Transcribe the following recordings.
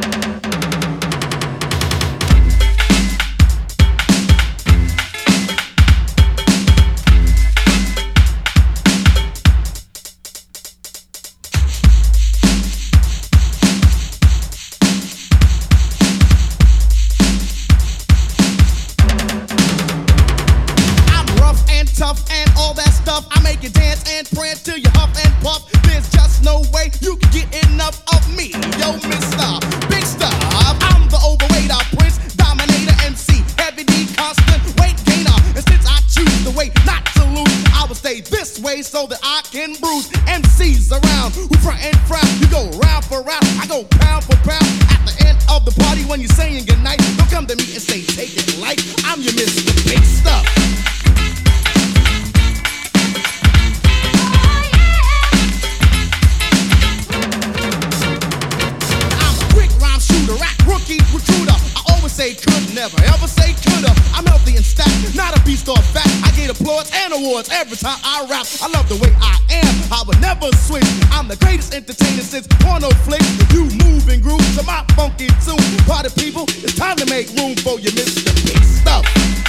Tough and all that stuff. I make you dance and prance till you huff and puff. There's just no way you can get enough of me. Yo, Mr. Big Stuff. I'm the overweight prince, dominator, MC, heavy D, constant weight gainer. And since I choose the way not to lose, I will stay this way so that I can bruise MCs around who front and frown. You go round for round, I go pound for pound. At the end of the party when you're saying goodnight, don't come to me and say take it light. I'm your Mr. Big Stuff. Rookie recruiter, I always say could, never ever say coulda. I'm healthy and stacked, not a beast or fat. I get applause and awards every time I rap. I love the way I am, I would never switch. I'm the greatest entertainer since porno flicks. You move and groove to my funky tune. Party people, it's time to make room for you, Mr. Big Stuff.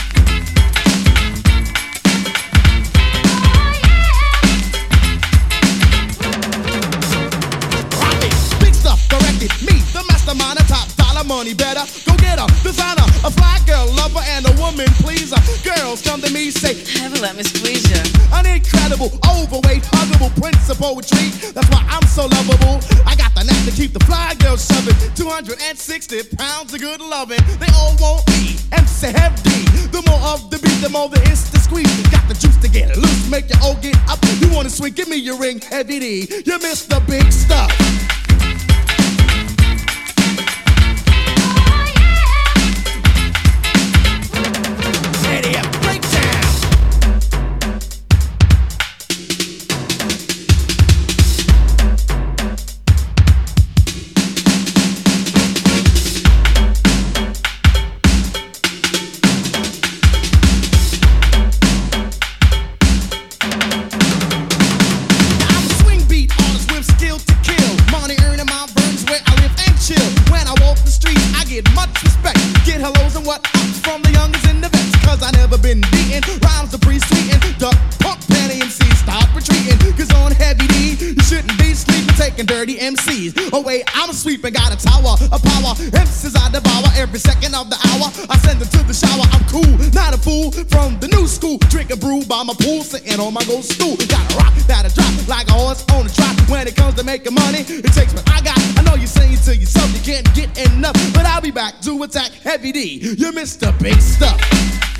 Me, the mastermind, a top dollar money better. Go get her, designer, a fly girl lover, and a woman pleaser. Girls come to me, say, never let me squeeze you. An incredible, overweight, huggable prince of poetry. That's why I'm so lovable. I got the knack to keep the fly girls shoving. 260 pounds of good loving. They all want me, and say heavy. The more of the beat, the more the it's to squeeze. Got the juice to get loose, make you all get up. You wanna swing, give me your ring, heavy D. You Mr. Big Stuff. Dirty MCs away, I'm sweeping, got a tower of power. MCs I devour every second of the hour. I send them to the shower. I'm cool, not a fool. From the new school, drink a brew by my pool, sitting on my gold stool. Got a rock that'll drop like a horse on a trot. When it comes to making money, it takes what I got. I know you're saying to yourself you can't get enough, but I'll be back to attack heavy D. You're Mr. Big Stuff.